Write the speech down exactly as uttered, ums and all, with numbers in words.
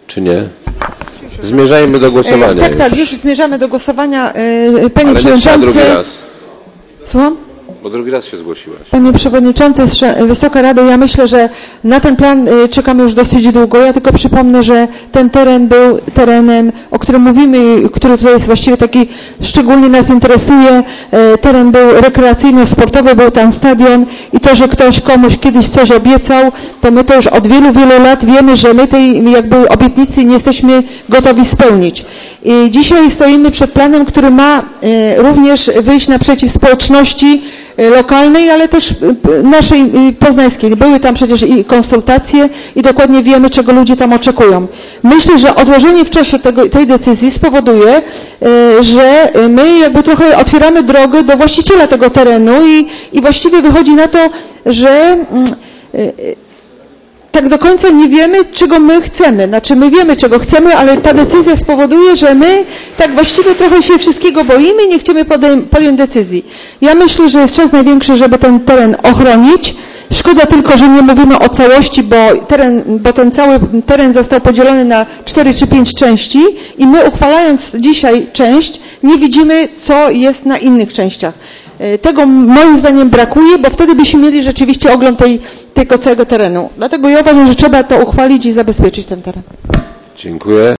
czy nie? Zmierzajmy do głosowania. Tak, już. tak, już zmierzamy do głosowania. Panie Ale Przewodniczący. nie drugi raz. Słucham? Bo drugi raz się zgłosiłaś. Panie Przewodniczący, Wysoka Rado, ja myślę, że na ten plan czekamy już dosyć długo. Ja tylko przypomnę, że ten teren był terenem, o którym mówimy, który tutaj jest właściwie taki, szczególnie nas interesuje. Teren był rekreacyjny, sportowy, był tam stadion i to, że ktoś komuś kiedyś coś obiecał, to my to już od wielu, wielu lat wiemy, że my tej jakby obietnicy nie jesteśmy gotowi spełnić. I dzisiaj stoimy przed planem, który ma również wyjść naprzeciw społeczności lokalnej, ale też naszej poznańskiej. Były tam przecież i konsultacje i dokładnie wiemy, czego ludzie tam oczekują. Myślę, że odłożenie w czasie tego, tej decyzji spowoduje, że my jakby trochę otwieramy drogę do właściciela tego terenu i, i właściwie wychodzi na to, że tak do końca nie wiemy, czego my chcemy. Znaczy my wiemy, czego chcemy, ale ta decyzja spowoduje, że my tak właściwie trochę się wszystkiego boimy i nie chcemy podjąć decyzji. Ja myślę, że jest czas największy, żeby ten teren ochronić. Szkoda tylko, że nie mówimy o całości, bo, teren, bo ten cały teren został podzielony na cztery czy pięć części i my uchwalając dzisiaj część, nie widzimy, co jest na innych częściach. Tego moim zdaniem brakuje, bo wtedy byśmy mieli rzeczywiście ogląd tej, tego całego terenu. Dlatego ja uważam, że trzeba to uchwalić i zabezpieczyć ten teren. Dziękuję.